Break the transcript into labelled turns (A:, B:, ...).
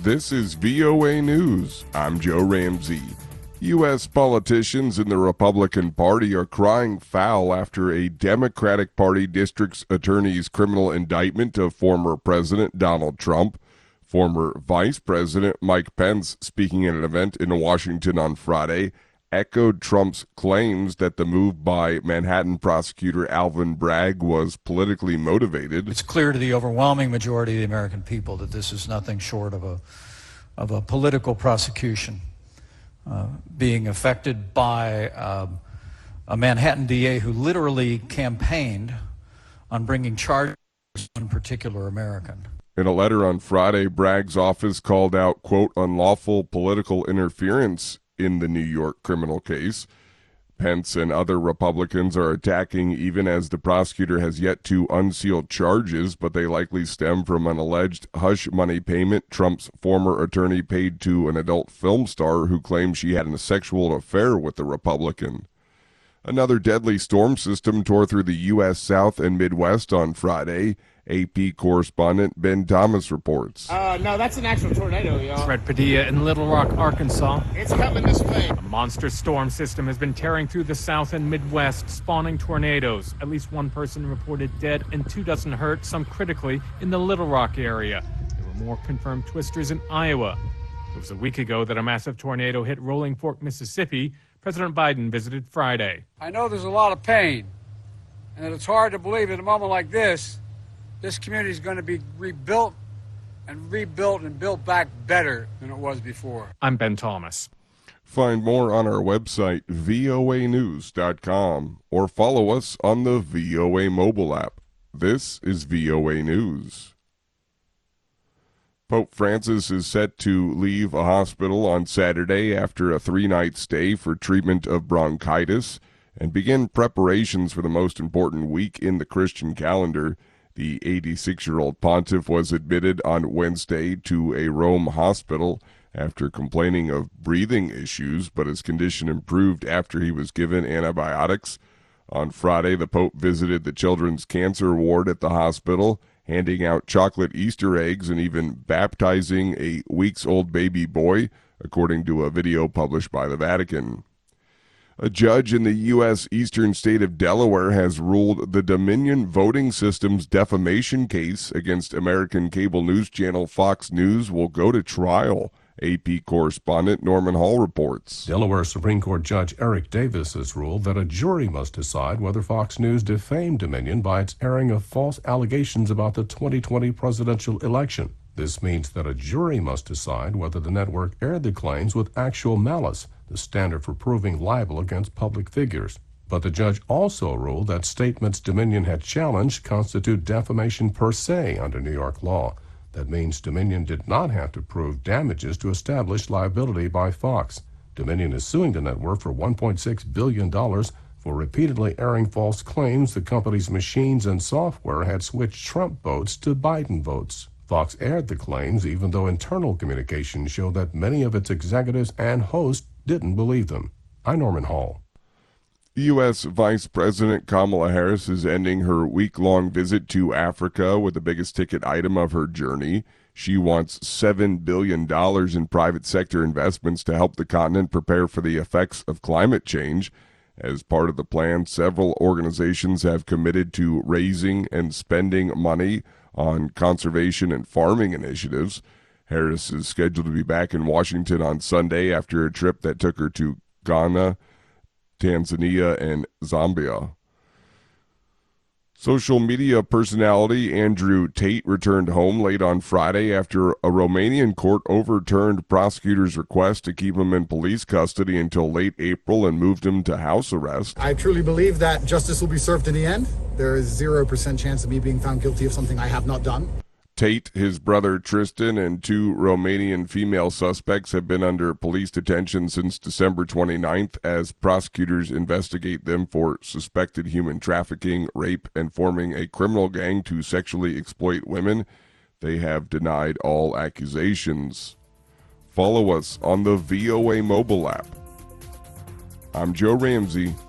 A: This is VOA News. I'm Joe Ramsey. U.S. politicians in the Republican Party are crying foul after a Democratic Party district's attorney's criminal indictment of former President Donald Trump. Former Vice President Mike Pence, speaking at an event in Washington on Friday, echoed Trump's claims that the move by Manhattan prosecutor Alvin Bragg was politically motivated.
B: It's clear to the overwhelming majority of the American people that this is nothing short of a political prosecution being affected by a Manhattan DA who literally campaigned on bringing charges to one particular American.
A: In a letter on Friday, Bragg's office called out, quote, unlawful political interference in the New York criminal case. Pence and other Republicans are attacking even as the prosecutor has yet to unseal charges, but they likely stem from an alleged hush money payment Trump's former attorney paid to an adult film star who claimed she had a sexual affair with the Republican. Another deadly storm system tore through the U.S. South and Midwest on Friday. AP correspondent Ben Thomas reports.
C: No, that's an actual tornado, y'all.
D: Fred Padilla in Little Rock, Arkansas.
C: It's coming this way.
D: A monster storm system has been tearing through the South and Midwest, spawning tornadoes. At least one person reported dead and 24 hurt, some critically, in the Little Rock area. There were more confirmed twisters in Iowa. It was a week ago that a massive tornado hit Rolling Fork, Mississippi. President Biden visited Friday.
E: I know there's a lot of pain, and that it's hard to believe at a moment like this community is going to be rebuilt and built back better than it was before.
D: I'm Ben Thomas.
A: Find more on our website, voanews.com, or follow us on the VOA mobile app. This is VOA News. Pope Francis is set to leave a hospital on Saturday after a 3-night stay for treatment of bronchitis and begin preparations for the most important week in the Christian calendar. The 86-year-old pontiff was admitted on Wednesday to a Rome hospital after complaining of breathing issues, but his condition improved after he was given antibiotics. On Friday, the Pope visited the children's cancer ward at the hospital, handing out chocolate Easter eggs and even baptizing a weeks-old baby boy, according to a video published by the Vatican. A judge in the U.S. eastern state of Delaware has ruled the Dominion voting system's defamation case against American cable news channel Fox News will go to trial. AP correspondent Norman Hall reports.
F: Delaware Supreme Court Judge Eric Davis has ruled that a jury must decide whether Fox News defamed Dominion by its airing of false allegations about the 2020 presidential election. This means that a jury must decide whether the network aired the claims with actual malice, the standard for proving libel against public figures. But the judge also ruled that statements Dominion had challenged constitute defamation per se under New York law. That means Dominion did not have to prove damages to establish liability by Fox. Dominion is suing the network for $1.6 billion for repeatedly airing false claims the company's machines and software had switched Trump votes to Biden votes. Fox aired the claims even though internal communications showed that many of its executives and hosts didn't believe them. I'm Norman Hall.
A: U.S. Vice President Kamala Harris is ending her week-long visit to Africa with the biggest ticket item of her journey. She wants $7 billion in private sector investments to help the continent prepare for the effects of climate change. As part of the plan, several organizations have committed to raising and spending money on conservation and farming initiatives. Harris is scheduled to be back in Washington on Sunday after a trip that took her to Ghana, Tanzania, and Zambia. Social media personality Andrew Tate returned home late on Friday after a Romanian court overturned prosecutors' request to keep him in police custody until late April and moved him to house arrest.
G: I truly believe that justice will be served in the end. There is 0% chance of me being found guilty of something I have not done.
A: Tate, his brother Tristan, and 2 Romanian female suspects have been under police detention since December 29th as prosecutors investigate them for suspected human trafficking, rape, and forming a criminal gang to sexually exploit women. They have denied all accusations. Follow us on the VOA mobile app. I'm Joe Ramsey.